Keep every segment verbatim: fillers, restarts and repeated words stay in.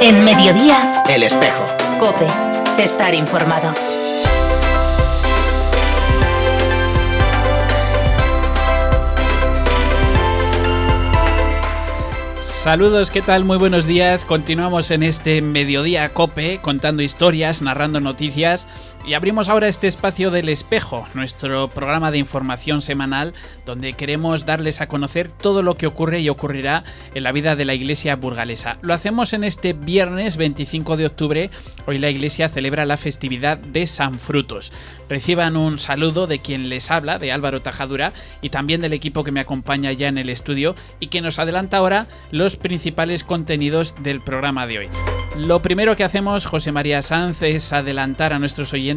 En Mediodía, El Espejo. COPE. Estar informado. Saludos, ¿qué tal? Muy buenos días. Continuamos en este Mediodía COPE, contando historias, narrando noticias. Y abrimos ahora este espacio del Espejo, nuestro programa de información semanal, donde queremos darles a conocer todo lo que ocurre y ocurrirá en la vida de la Iglesia burgalesa. Lo hacemos en este viernes veinticinco de octubre. Hoy la Iglesia celebra la festividad de San Frutos. Reciban un saludo de quien les habla, de Álvaro Tajadura, y también del equipo que me acompaña ya en el estudio y que nos adelanta ahora los principales contenidos del programa de hoy. Lo primero que hacemos, José María Sanz, es adelantar a nuestros oyentes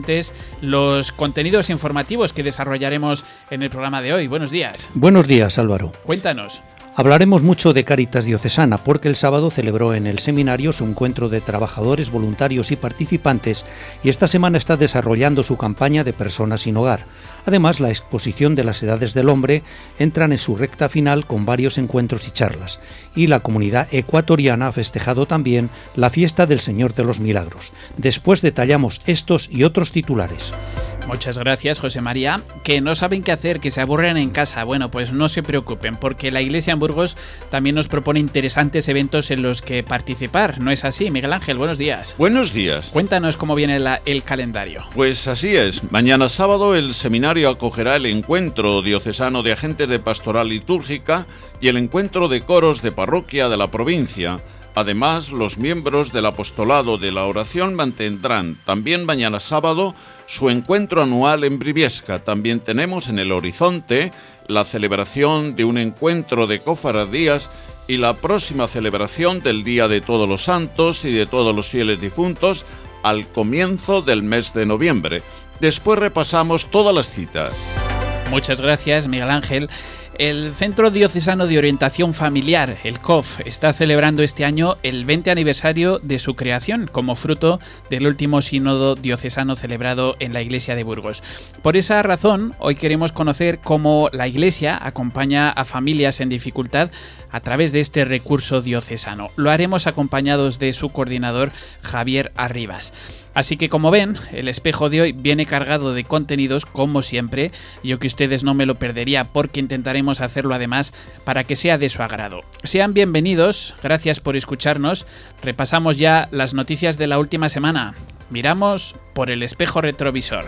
los contenidos informativos que desarrollaremos en el programa de hoy. Buenos días. Buenos días, Álvaro. Cuéntanos. Hablaremos mucho de Cáritas Diocesana porque el sábado celebró en el seminario su encuentro de trabajadores, voluntarios y participantes y esta semana está desarrollando su campaña de personas sin hogar. Además, la exposición de las edades del hombre entran en su recta final con varios encuentros y charlas. Y la comunidad ecuatoriana ha festejado también la fiesta del Señor de los Milagros. Después detallamos estos y otros titulares. Muchas gracias, José María. Que no saben qué hacer, que se aburren en casa. Bueno, pues no se preocupen, porque la Iglesia en Burgos también nos propone interesantes eventos en los que participar. ¿No es así, Miguel Ángel? Buenos días. Buenos días. Cuéntanos cómo viene la, el calendario. Pues así es. Mañana sábado el seminario acogerá el encuentro diocesano de agentes de pastoral litúrgica y el encuentro de coros de parroquia de la provincia. Además, los miembros del apostolado de la oración mantendrán también mañana sábado su encuentro anual en Briviesca. También tenemos en el horizonte la celebración de un encuentro de cofradías y la próxima celebración del Día de Todos los Santos y de todos los fieles difuntos al comienzo del mes de noviembre. Después repasamos todas las citas. Muchas gracias, Miguel Ángel. El Centro Diocesano de Orientación Familiar, el C O F, está celebrando este año el veinte aniversario de su creación como fruto del último sínodo diocesano celebrado en la Iglesia de Burgos. Por esa razón, hoy queremos conocer cómo la Iglesia acompaña a familias en dificultad a través de este recurso diocesano. Lo haremos acompañados de su coordinador, Javier Arribas. Así que, como ven, el espejo de hoy viene cargado de contenidos, como siempre. Yo que ustedes no me lo perdería porque intentaremos hacerlo además para que sea de su agrado. Sean bienvenidos, gracias por escucharnos. Repasamos ya las noticias de la última semana. Miramos por el espejo retrovisor.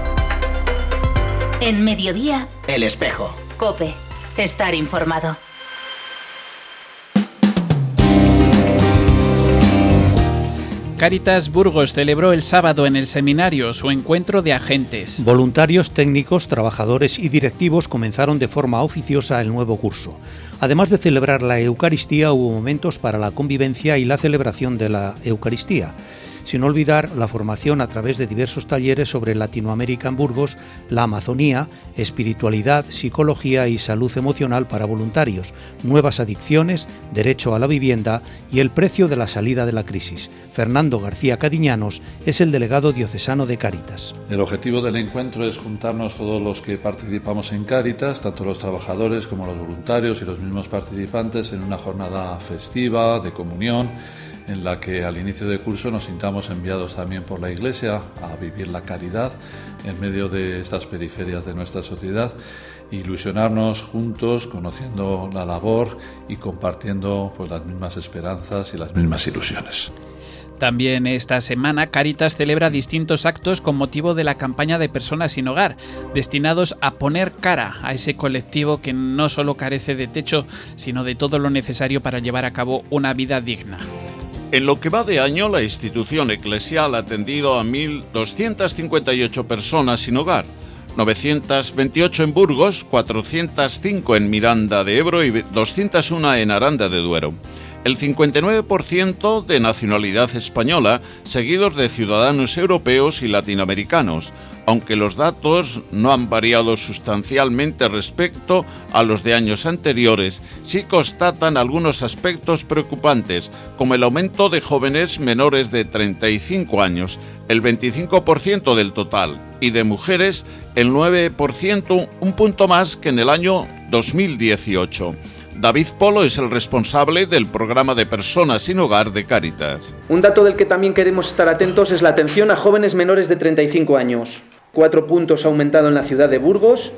En Mediodía, El Espejo. COPE. Estar informado. Cáritas Burgos celebró el sábado en el seminario su encuentro de agentes. Voluntarios, técnicos, trabajadores y directivos comenzaron de forma oficiosa el nuevo curso. Además de celebrar la Eucaristía, hubo momentos para la convivencia y la celebración de la Eucaristía. Sin olvidar la formación a través de diversos talleres sobre Latinoamérica en Burgos, la Amazonía, espiritualidad, psicología y salud emocional para voluntarios, nuevas adicciones, derecho a la vivienda y el precio de la salida de la crisis. Fernando García Cadiñanos es el delegado diocesano de Cáritas. El objetivo del encuentro es juntarnos todos los que participamos en Cáritas, tanto los trabajadores como los voluntarios y los mismos participantes, en una jornada festiva, de comunión, en la que al inicio del curso nos sintamos enviados también por la Iglesia a vivir la caridad en medio de estas periferias de nuestra sociedad, ilusionarnos juntos, conociendo la labor y compartiendo pues, las mismas esperanzas y las mismas ilusiones. También esta semana Cáritas celebra distintos actos con motivo de la campaña de personas sin hogar, destinados a poner cara a ese colectivo que no solo carece de techo, sino de todo lo necesario para llevar a cabo una vida digna. En lo que va de año, la institución eclesial ha atendido a mil doscientas cincuenta y ocho personas sin hogar, novecientas veintiocho en Burgos, cuatrocientas cinco en Miranda de Ebro y doscientas uno en Aranda de Duero. El cincuenta y nueve por ciento de nacionalidad española, seguidos de ciudadanos europeos y latinoamericanos, aunque los datos no han variado sustancialmente respecto a los de años anteriores, sí constatan algunos aspectos preocupantes, como el aumento de jóvenes menores de treinta y cinco años, el veinticinco por ciento del total, y de mujeres el nueve por ciento, un punto más que en el año dos mil dieciocho. David Polo es el responsable del programa de personas sin hogar de Cáritas. Un dato del que también queremos estar atentos es la atención a jóvenes menores de treinta y cinco años. Cuatro puntos ha aumentado en la ciudad de Burgos.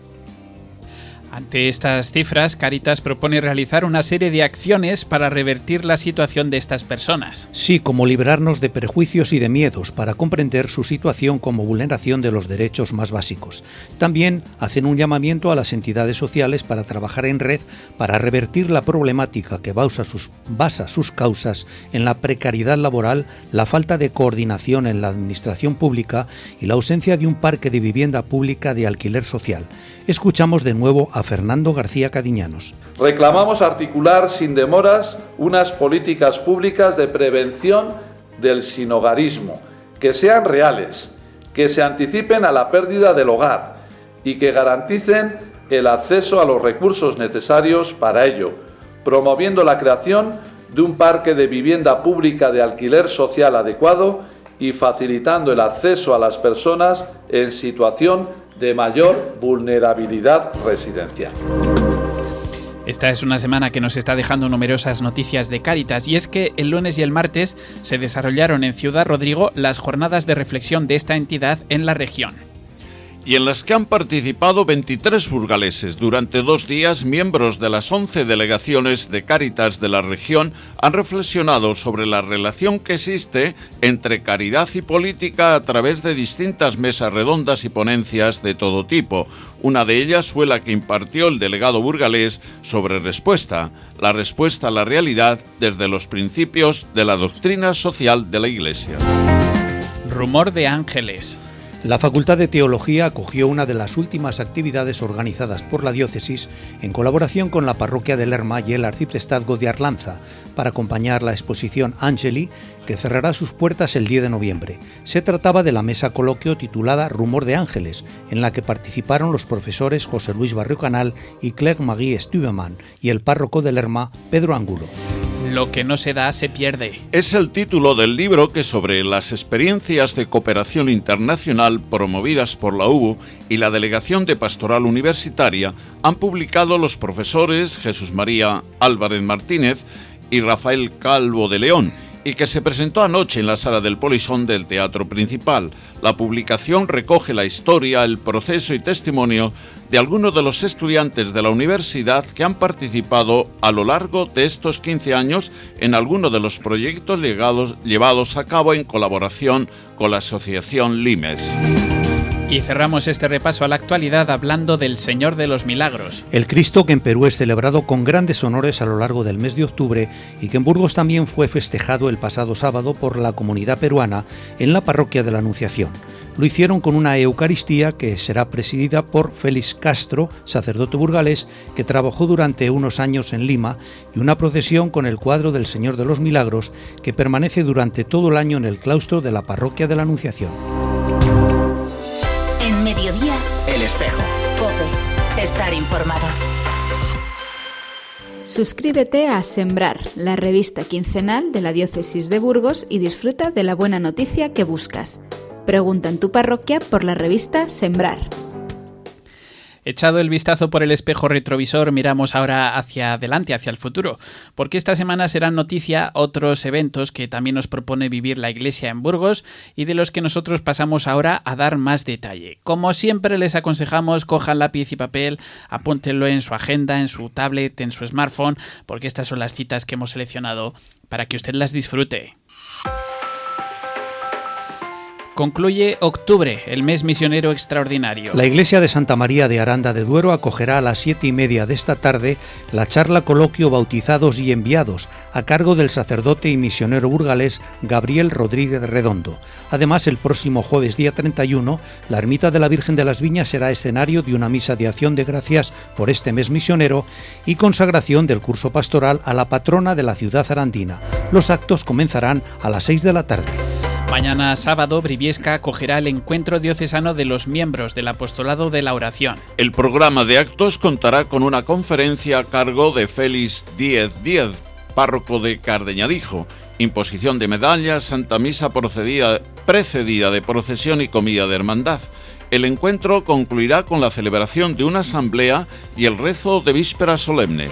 Ante estas cifras, Cáritas propone realizar una serie de acciones para revertir la situación de estas personas. Sí, como librarnos de prejuicios y de miedos para comprender su situación como vulneración de los derechos más básicos. También hacen un llamamiento a las entidades sociales para trabajar en red para revertir la problemática que basa sus, basa sus causas en la precariedad laboral, la falta de coordinación en la administración pública y la ausencia de un parque de vivienda pública de alquiler social. Escuchamos de nuevo a Fernando García Cadiñanos. Reclamamos articular sin demoras unas políticas públicas de prevención del sinhogarismo, que sean reales, que se anticipen a la pérdida del hogar y que garanticen el acceso a los recursos necesarios para ello, promoviendo la creación de un parque de vivienda pública de alquiler social adecuado y facilitando el acceso a las personas en situación de mayor vulnerabilidad residencial. Esta es una semana que nos está dejando numerosas noticias de Cáritas, y es que el lunes y el martes se desarrollaron en Ciudad Rodrigo las jornadas de reflexión de esta entidad en la región. Y en las que han participado veintitrés burgaleses. Durante dos días, miembros de las once delegaciones de Cáritas de la región han reflexionado sobre la relación que existe entre caridad y política a través de distintas mesas redondas y ponencias de todo tipo. Una de ellas fue la que impartió el delegado burgalés sobre respuesta, la respuesta a la realidad desde los principios de la doctrina social de la Iglesia. Rumor de ángeles. La Facultad de Teología acogió una de las últimas actividades organizadas por la diócesis en colaboración con la parroquia de Lerma y el arciprestazgo de Arlanza para acompañar la exposición Angeli, que cerrará sus puertas el diez de noviembre. Se trataba de la mesa coloquio titulada Rumor de Ángeles, en la que participaron los profesores José Luis Barrio Canal y Claire Marie Stubeman y el párroco de Lerma, Pedro Angulo. Lo que no se da se pierde. Es el título del libro que, sobre las experiencias de cooperación internacional promovidas por la U B U y la Delegación de Pastoral Universitaria, han publicado los profesores Jesús María Álvarez Martínez y Rafael Calvo de León, y que se presentó anoche en la sala del Polisón del Teatro Principal. La publicación recoge la historia, el proceso y testimonio de algunos de los estudiantes de la universidad que han participado a lo largo de estos quince años en algunos de los proyectos llegados, llevados a cabo en colaboración con la asociación Limes. Y cerramos este repaso a la actualidad hablando del Señor de los Milagros. El Cristo, que en Perú es celebrado con grandes honores a lo largo del mes de octubre y que en Burgos también fue festejado el pasado sábado por la comunidad peruana en la parroquia de la Anunciación. Lo hicieron con una Eucaristía que será presidida por Félix Castro, sacerdote burgalés, que trabajó durante unos años en Lima, y una procesión con el cuadro del Señor de los Milagros que permanece durante todo el año en el claustro de la parroquia de la Anunciación. En Mediodía, El Espejo. COPE. Estar informado. Suscríbete a Sembrar, la revista quincenal de la Diócesis de Burgos, y disfruta de la buena noticia que buscas. Pregunta en tu parroquia por la revista Sembrar. Echado el vistazo por el espejo retrovisor, miramos ahora hacia adelante, hacia el futuro, porque esta semana serán noticia otros eventos que también nos propone vivir la Iglesia en Burgos y de los que nosotros pasamos ahora a dar más detalle. Como siempre les aconsejamos, cojan lápiz y papel, apúntenlo en su agenda, en su tablet, en su smartphone, porque estas son las citas que hemos seleccionado para que usted las disfrute. Concluye octubre, el mes misionero extraordinario. La Iglesia de Santa María de Aranda de Duero acogerá a las siete y media de esta tarde la charla coloquio Bautizados y Enviados, a cargo del sacerdote y misionero burgalés Gabriel Rodríguez Redondo. Además, el próximo jueves día treinta y uno, la ermita de la Virgen de las Viñas será escenario de una misa de acción de gracias por este mes misionero y consagración del curso pastoral a la patrona de la ciudad arandina. Los actos comenzarán a las seis de la tarde. Mañana sábado, Briviesca acogerá el encuentro diocesano de los miembros del apostolado de la oración. El programa de actos contará con una conferencia a cargo de Félix Díez Díez, párroco de Cardeñadijo, imposición de medallas, Santa Misa procedida, precedida de procesión y comida de hermandad. El encuentro concluirá con la celebración de una asamblea y el rezo de víspera solemne.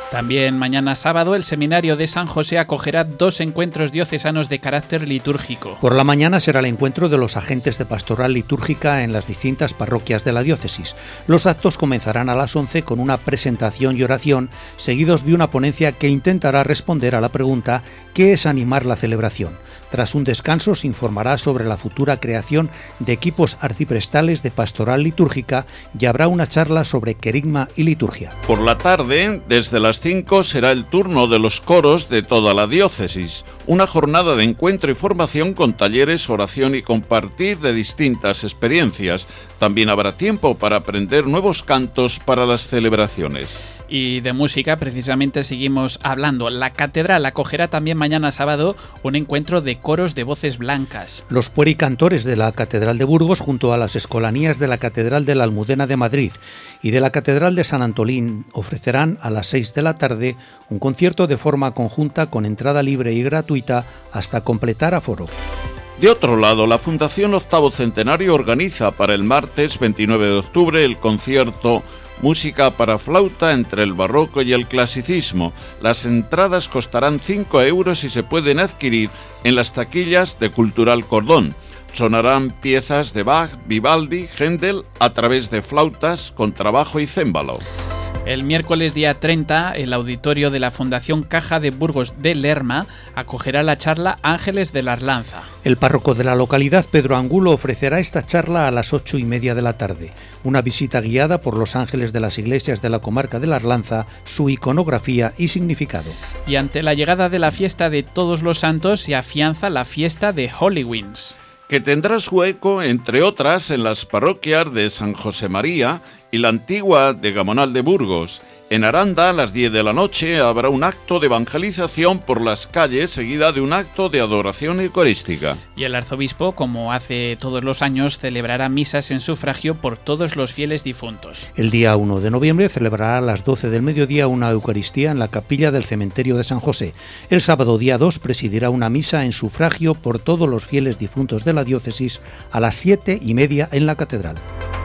También mañana sábado el Seminario de San José acogerá dos encuentros diocesanos de carácter litúrgico. Por la mañana será el encuentro de los agentes de pastoral litúrgica en las distintas parroquias de la diócesis. Los actos comenzarán a las once con una presentación y oración, seguidos de una ponencia que intentará responder a la pregunta ¿qué es animar la celebración? Tras un descanso se informará sobre la futura creación de equipos arciprestales de pastoral litúrgica y habrá una charla sobre querigma y liturgia. Por la tarde, desde las cinco, será el turno de los coros de toda la diócesis. Una jornada de encuentro y formación con talleres, oración y compartir de distintas experiencias. También habrá tiempo para aprender nuevos cantos para las celebraciones. Y de música, precisamente, seguimos hablando. La catedral acogerá también mañana sábado un encuentro de coros de voces blancas. Los puericantores de la Catedral de Burgos, junto a las escolanías de la Catedral de la Almudena de Madrid y de la Catedral de San Antolín, ofrecerán a las seis de la tarde un concierto de forma conjunta con entrada libre y gratuita hasta completar aforo. De otro lado, la Fundación Octavo Centenario organiza para el martes veintinueve de octubre el concierto Música para flauta entre el barroco y el clasicismo. Las entradas costarán cinco euros y se pueden adquirir en las taquillas de Cultural Cordón. Sonarán piezas de Bach, Vivaldi, Händel a través de flautas, contrabajo y cémbalo. El miércoles día treinta, el auditorio de la Fundación Caja de Burgos de Lerma acogerá la charla Ángeles de la Arlanza. El párroco de la localidad, Pedro Angulo, ofrecerá esta charla a las ocho y media de la tarde. Una visita guiada por los ángeles de las iglesias de la comarca de la Arlanza, su iconografía y significado. Y ante la llegada de la fiesta de Todos los Santos se afianza la fiesta de Halloween's, que tendrá su eco, entre otras, en las parroquias de San José María y la antigua de Gamonal de Burgos. En Aranda, a las diez de la noche, habrá un acto de evangelización por las calles, seguida de un acto de adoración eucarística. Y el arzobispo, como hace todos los años, celebrará misas en sufragio por todos los fieles difuntos. El día uno de noviembre celebrará a las doce del mediodía una Eucaristía en la capilla del cementerio de San José. El sábado día dos presidirá una misa en sufragio por todos los fieles difuntos de la diócesis a las siete y media en la catedral.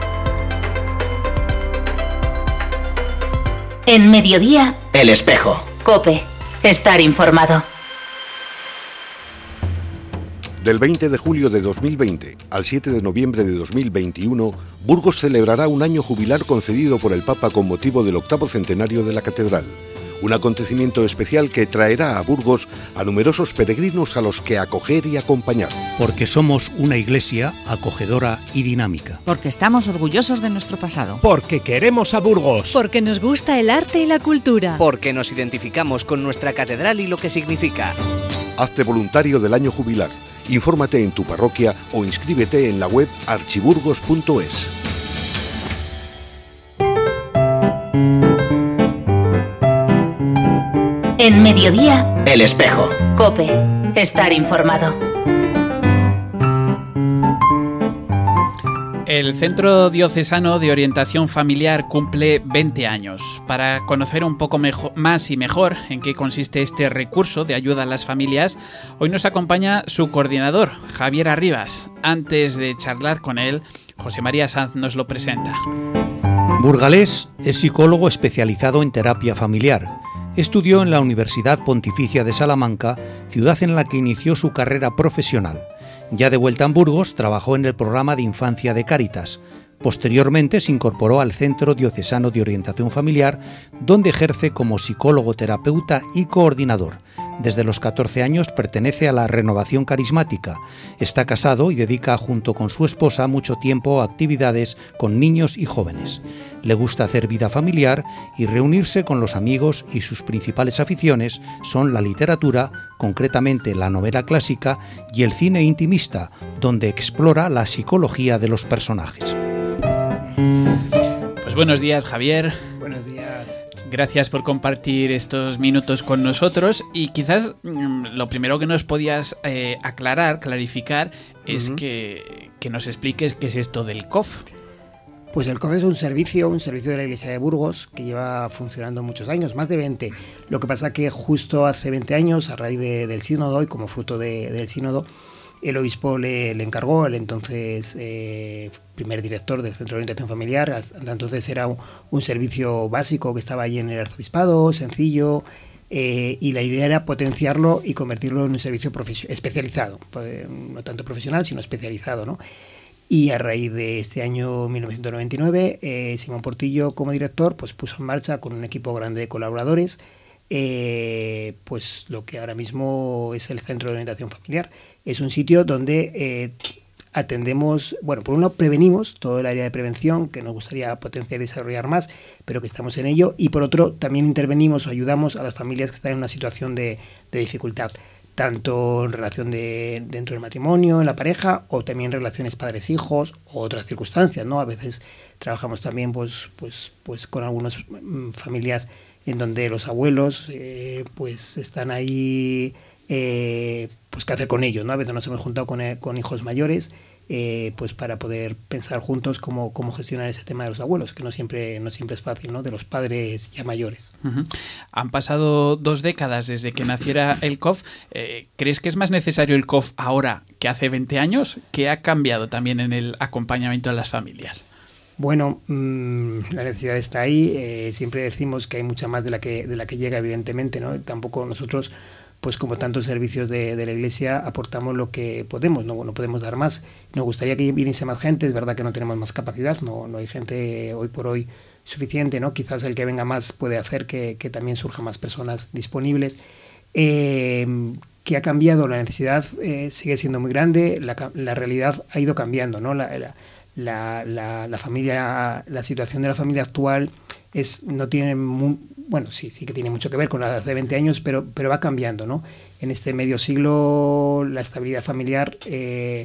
En Mediodía, El Espejo. COPE. Estar informado. Del veinte de julio de dos mil veinte al siete de noviembre de dos mil veintiuno, Burgos celebrará un año jubilar concedido por el Papa con motivo del octavo centenario de la catedral. Un acontecimiento especial que traerá a Burgos a numerosos peregrinos a los que acoger y acompañar. Porque somos una iglesia acogedora y dinámica. Porque estamos orgullosos de nuestro pasado. Porque queremos a Burgos. Porque nos gusta el arte y la cultura. Porque nos identificamos con nuestra catedral y lo que significa. Hazte voluntario del año jubilar. Infórmate en tu parroquia o inscríbete en la web archiburgos punto es. En Mediodía, El Espejo. COPE. Estar informado. El Centro Diocesano de Orientación Familiar cumple veinte años. Para conocer un poco mejor, más y mejor en qué consiste este recurso de ayuda a las familias, hoy nos acompaña su coordinador, Javier Arribas. Antes de charlar con él, José María Sanz nos lo presenta. Burgalés es psicólogo especializado en terapia familiar. Estudió en la Universidad Pontificia de Salamanca, ciudad en la que inició su carrera profesional. Ya de vuelta en Burgos, trabajó en el programa de infancia de Cáritas. Posteriormente se incorporó al Centro Diocesano de Orientación Familiar, donde ejerce como psicólogo terapeuta y coordinador. Desde los catorce años pertenece a la Renovación Carismática. Está casado y dedica junto con su esposa mucho tiempo a actividades con niños y jóvenes. Le gusta hacer vida familiar y reunirse con los amigos, y sus principales aficiones son la literatura, concretamente la novela clásica, y el cine intimista, donde explora la psicología de los personajes. Pues buenos días, Javier. Buenos días. Gracias por compartir estos minutos con nosotros, y quizás mmm, lo primero que nos podías eh, aclarar, clarificar, es uh-huh. que, que nos expliques qué es esto del C O F. Pues el C O F es un servicio, un servicio de la Iglesia de Burgos que lleva funcionando muchos años, más de veinte. Lo que pasa que justo hace veinte años, a raíz de, del sínodo y como fruto de, del sínodo, el obispo le, le encargó, el entonces eh, primer director del Centro de Orientación Familiar. Hasta entonces era un, un servicio básico que estaba allí en el arzobispado, sencillo, eh, y la idea era potenciarlo y convertirlo en un servicio especializado, no tanto profesional, sino especializado, ¿no? Y a raíz de este año mil novecientos noventa y nueve, eh, Simón Portillo como director pues puso en marcha con un equipo grande de colaboradores eh, pues lo que ahora mismo es el Centro de Orientación Familiar. Es un sitio donde eh, atendemos, bueno, por un lado prevenimos todo el área de prevención, que nos gustaría potenciar y desarrollar más, pero que estamos en ello, y por otro también intervenimos o ayudamos a las familias que están en una situación de, de dificultad, tanto en relación de dentro del matrimonio, en la pareja, o también relaciones padres-hijos, o otras circunstancias, ¿no? A veces trabajamos también pues, pues, pues con algunas mm, familias en donde los abuelos eh, pues están ahí, eh, pues qué hacer con ellos, ¿no? A veces nos hemos juntado con, con hijos mayores, eh, pues para poder pensar juntos cómo, cómo gestionar ese tema de los abuelos, que no siempre, no siempre es fácil, ¿no? De los padres ya mayores. Uh-huh. Han pasado dos décadas desde que naciera el C O F. Eh, ¿Crees que es más necesario el C O F ahora que hace veinte años? ¿Qué ha cambiado también en el acompañamiento de las familias? Bueno, mmm, la necesidad está ahí. Eh, siempre decimos que hay mucha más de la que de la que llega, evidentemente, ¿no? Tampoco nosotros, pues como tantos servicios de, de la Iglesia, aportamos lo que podemos, no, no podemos dar más. Nos gustaría que viniese más gente, es verdad que no tenemos más capacidad, no, no hay gente hoy por hoy suficiente, ¿no? Quizás el que venga más puede hacer que, que también surjan más personas disponibles. Eh, ¿Qué ha cambiado? La necesidad eh, sigue siendo muy grande, la, la realidad ha ido cambiando, ¿no? La, la, La, la, la familia, la situación de la familia actual es no tiene muy, bueno sí sí que tiene mucho que ver con la de hace veinte años, pero pero va cambiando, ¿no? En este medio siglo la estabilidad familiar eh,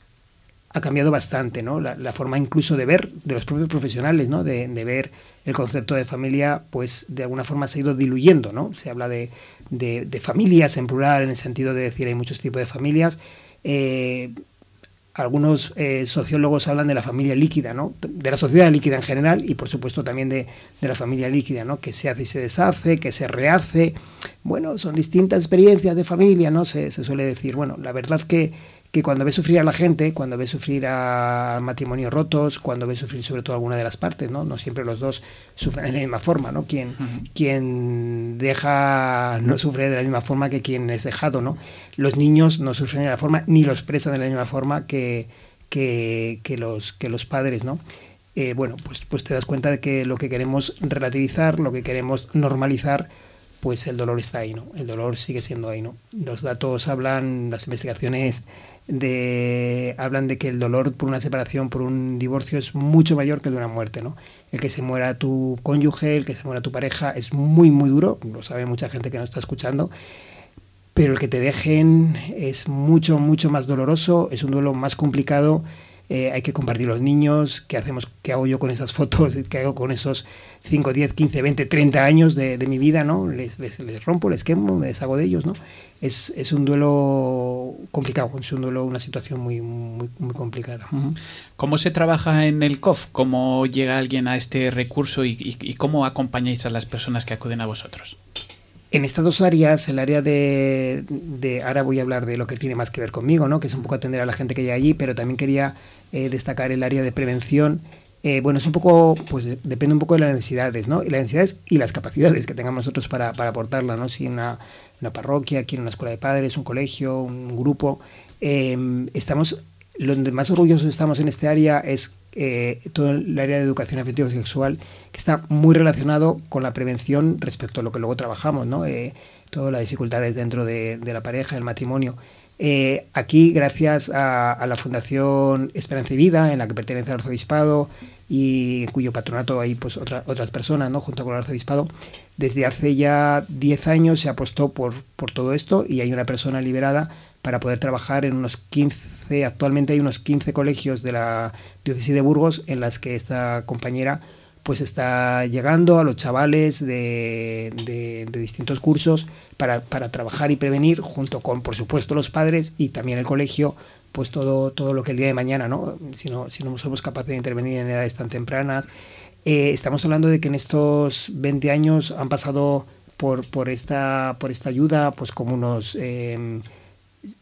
ha cambiado bastante, ¿no? La, la forma incluso de ver de los propios profesionales, ¿no? De, de ver el concepto de familia, pues de alguna forma se ha ido diluyendo, ¿no? Se habla de, de, de familias en plural, en el sentido de decir hay muchos tipos de familias. Eh, Algunos eh, sociólogos hablan de la familia líquida, ¿no? De la sociedad líquida en general y por supuesto también de, de la familia líquida, ¿no? Que se hace y se deshace, que se rehace. Bueno, son distintas experiencias de familia, ¿no? Se, se suele decir. Bueno, la verdad que, que cuando ves sufrir a la gente, cuando ves sufrir a matrimonios rotos, cuando ves sufrir sobre todo a alguna de las partes, ¿no? No siempre los dos sufren de la misma forma, ¿no? Quien, uh-huh. quien deja no sufre de la misma forma que quien es dejado, ¿no? Los niños no sufren de la forma ni lo expresan de la misma forma que, que, que, los, que los padres, ¿no? Eh, bueno, pues, pues te das cuenta de que lo que queremos relativizar, lo que queremos normalizar, pues el dolor está ahí, ¿no? El dolor sigue siendo ahí, ¿no? Los datos hablan, las investigaciones de hablan de que el dolor por una separación, por un divorcio, es mucho mayor que el de una muerte, ¿no? El que se muera tu cónyuge, el que se muera tu pareja, es muy, muy duro, lo sabe mucha gente que nos está escuchando, pero el que te dejen es mucho, mucho más doloroso, es un duelo más complicado. Eh, hay que compartir los niños, qué hacemos, qué hago yo con esas fotos, qué hago con esos cinco, diez, quince, veinte, treinta años de, de mi vida, ¿no? Les, les, les rompo, les quemo, me deshago de ellos, ¿no? Es, es un duelo complicado, es un duelo, una situación muy, muy, muy complicada. ¿Cómo se trabaja en el C O F? ¿Cómo llega alguien a este recurso y, y, y cómo acompañáis a las personas que acuden a vosotros? En estas dos áreas, el área de, de... Ahora voy a hablar de lo que tiene más que ver conmigo, ¿no? Que es un poco atender a la gente que llega allí, pero también quería eh, destacar el área de prevención. Eh, bueno, es un poco, pues de, depende un poco de las necesidades, ¿no? Y las necesidades y las capacidades que tengamos nosotros para, para aportarla, ¿no? Si una, una parroquia, aquí en una escuela de padres, un colegio, un grupo. Eh, estamos... Donde más orgullosos estamos en este área es eh, todo el área de educación afectiva y sexual, que está muy relacionado con la prevención respecto a lo que luego trabajamos, ¿no? Eh, todas las dificultades dentro de, de la pareja, el matrimonio. Eh, aquí, gracias a, a la Fundación Esperanza y Vida, en la que pertenece al Arzobispado y en cuyo patronato hay pues otra, otras personas, ¿no? Junto con el Arzobispado, desde hace ya diez años se apostó por, por todo esto y hay una persona liberada para poder trabajar en unos quince, actualmente hay unos quince colegios de la diócesis de Burgos en las que esta compañera pues está llegando a los chavales de, de, de distintos cursos para, para trabajar y prevenir, junto con, por supuesto, los padres y también el colegio, pues todo, todo lo que el día de mañana, ¿no? Si no, si no somos capaces de intervenir en edades tan tempranas. Eh, estamos hablando de que en estos veinte años han pasado por, por, esta, por esta ayuda pues como unos... Eh,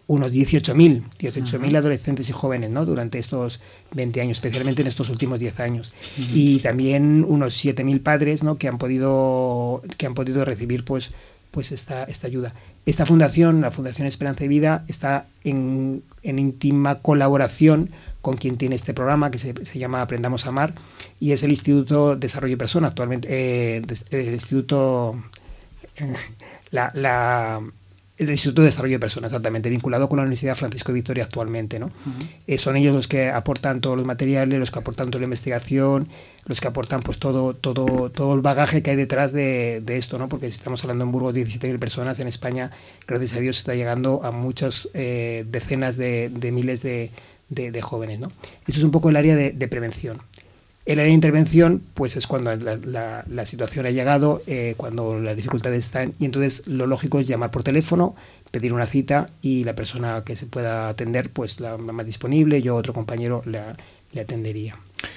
unos dieciocho mil Uh-huh. adolescentes y jóvenes, ¿no? Durante estos veinte años, especialmente en estos últimos diez años. Uh-huh. Y también unos siete mil padres, ¿no? Que han podido, que han podido recibir pues, pues esta, esta ayuda. Esta fundación, la Fundación Esperanza y Vida, está en, en íntima colaboración con quien tiene este programa que se, se llama Aprendamos a Amar, y es el Instituto Desarrollo y Persona, actualmente, eh, el Instituto... Eh, la... la el Instituto de Desarrollo de Personas, exactamente, vinculado con la Universidad Francisco de Vitoria actualmente, ¿no? Uh-huh. Eh, son ellos los que aportan todos los materiales, los que aportan toda la investigación, los que aportan pues todo todo todo el bagaje que hay detrás de, de esto, ¿no? Porque si estamos hablando en Burgos de diecisiete mil personas, en España, gracias a Dios, está llegando a muchas eh, decenas de, de miles de, de, de jóvenes, ¿no? Eso es un poco el área de, de prevención. El área de intervención, pues es cuando la, la, la situación ha llegado, eh, cuando las dificultades están, y entonces lo lógico es llamar por teléfono, pedir una cita, y la persona que se pueda atender, pues la más disponible, yo o otro compañero la, le atendería.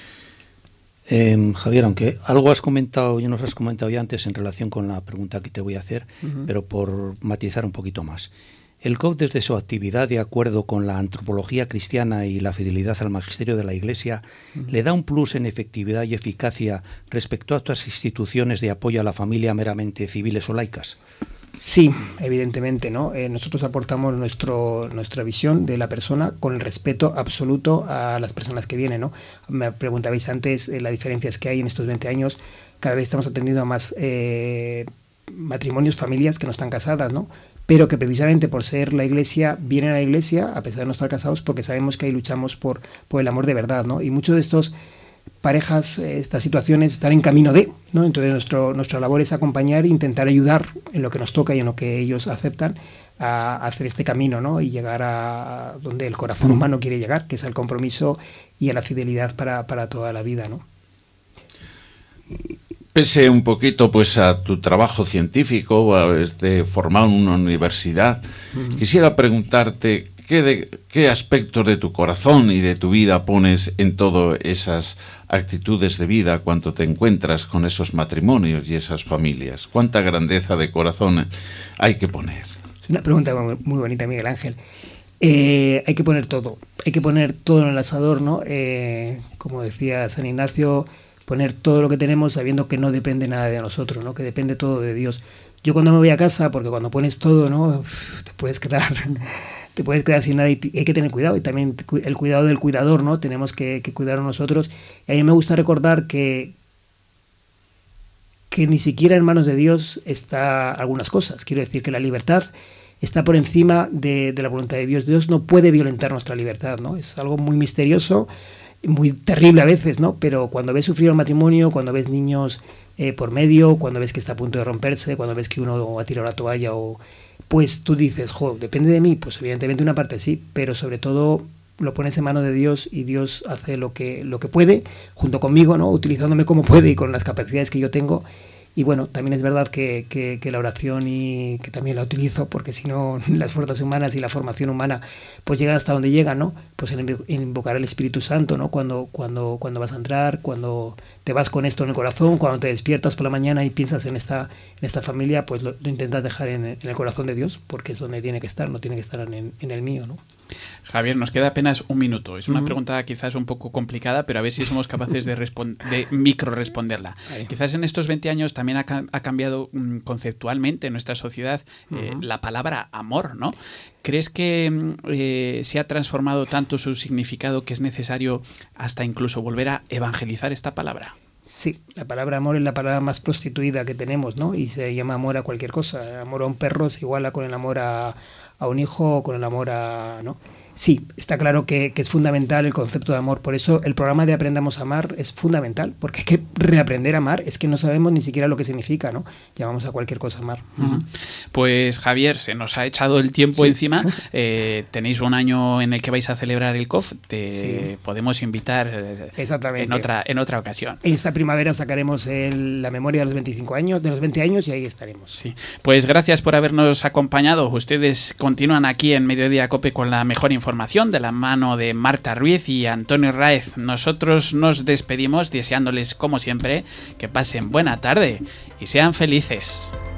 Eh, Javier, aunque algo has comentado, ya nos has comentado ya antes en relación con la pregunta que te voy a hacer, uh-huh. pero por matizar un poquito más. El C O F, desde su actividad de acuerdo con la antropología cristiana y la fidelidad al magisterio de la Iglesia, uh-huh. ¿le da un plus en efectividad y eficacia respecto a otras instituciones de apoyo a la familia meramente civiles o laicas? Sí, evidentemente, ¿no? Eh, nosotros aportamos nuestro, nuestra visión de la persona con el respeto absoluto a las personas que vienen, ¿no? Me preguntabais antes eh, las diferencias que hay en estos veinte años. Cada vez estamos atendiendo a más eh, matrimonios, familias que no están casadas, ¿no? Pero que precisamente por ser la Iglesia, vienen a la Iglesia a pesar de no estar casados, porque sabemos que ahí luchamos por, por el amor de verdad, ¿no? Y muchos de estos parejas, estas situaciones están en camino de, ¿no? Entonces nuestro, nuestra labor es acompañar e intentar ayudar en lo que nos toca y en lo que ellos aceptan a hacer este camino, ¿no? Y llegar a donde el corazón humano quiere llegar, que es al compromiso y a la fidelidad para, para toda la vida, ¿no? Pese un poquito pues a tu trabajo científico, a de formar una universidad, uh-huh. quisiera preguntarte qué, de, qué aspectos de tu corazón y de tu vida pones en todas esas actitudes de vida cuando te encuentras con esos matrimonios y esas familias. ¿Cuánta grandeza de corazón hay que poner? Es una pregunta muy, muy bonita, Miguel Ángel. Eh, hay que poner todo, hay que poner todo en el asador, ¿no? Eh, como decía San Ignacio, poner todo lo que tenemos sabiendo que no depende nada de nosotros, ¿no? Que depende todo de Dios. Yo cuando me voy a casa, porque cuando pones todo, ¿no? Te puedes quedar, te puedes quedar sin nada y hay que tener cuidado, y también el cuidado del cuidador, ¿no? Tenemos que, que cuidar a nosotros. Y a mí me gusta recordar que que ni siquiera en manos de Dios está algunas cosas. Quiero decir que la libertad está por encima de, de la voluntad de Dios. Dios no puede violentar nuestra libertad, ¿no? Es algo muy misterioso, muy terrible a veces, ¿no? Pero cuando ves sufrir un matrimonio, cuando ves niños eh, por medio, cuando ves que está a punto de romperse, cuando ves que uno ha tirado la toalla, o pues tú dices, jo, depende de mí, pues evidentemente una parte sí, pero sobre todo lo pones en manos de Dios y Dios hace lo que lo que puede junto conmigo, ¿no? Utilizándome como puede y con las capacidades que yo tengo. Y bueno, también es verdad que, que, que la oración, y que también la utilizo, porque si no las fuerzas humanas y la formación humana pues llegan hasta donde llegan, ¿no? Pues en invocar al Espíritu Santo, ¿no? Cuando, cuando, cuando vas a entrar, cuando te vas con esto en el corazón, cuando te despiertas por la mañana y piensas en esta, en esta familia, pues lo, lo intentas dejar en, en el corazón de Dios, porque es donde tiene que estar, no tiene que estar en, en el mío, ¿no? Javier, nos queda apenas un minuto. Es una uh-huh. pregunta quizás un poco complicada, pero a ver si somos capaces de, respon- de micro responderla. Ahí. Quizás en estos veinte años también ha, ha cambiado um, conceptualmente en nuestra sociedad eh, uh-huh. la palabra amor, ¿no? ¿Crees que eh, se ha transformado tanto su significado que es necesario hasta incluso volver a evangelizar esta palabra? Sí, la palabra amor es la palabra más prostituida que tenemos, ¿no? Y se llama amor a cualquier cosa. El amor a un perro se iguala con el amor a, a un hijo, o con el amor a, ¿no? Sí, está claro que, que es fundamental el concepto de amor. Por eso el programa de Aprendamos a Amar es fundamental, porque hay que reaprender a amar. Es que no sabemos ni siquiera lo que significa, ¿no? Llamamos a cualquier cosa amar. Uh-huh. Pues Javier, se nos ha echado el tiempo sí. encima. Eh, tenéis un año en el que vais a celebrar el C O F. Te sí. podemos invitar Exactamente. en otra en otra ocasión. Esta primavera sacaremos el, la memoria de los veinticinco años, de los veinte años, y ahí estaremos. Sí. Pues gracias por habernos acompañado. Ustedes continúan aquí en Mediodía Cope con la mejor información de la mano de Marta Ruiz y Antonio Raez. Nosotros nos despedimos deseándoles, como siempre, que pasen buena tarde y sean felices.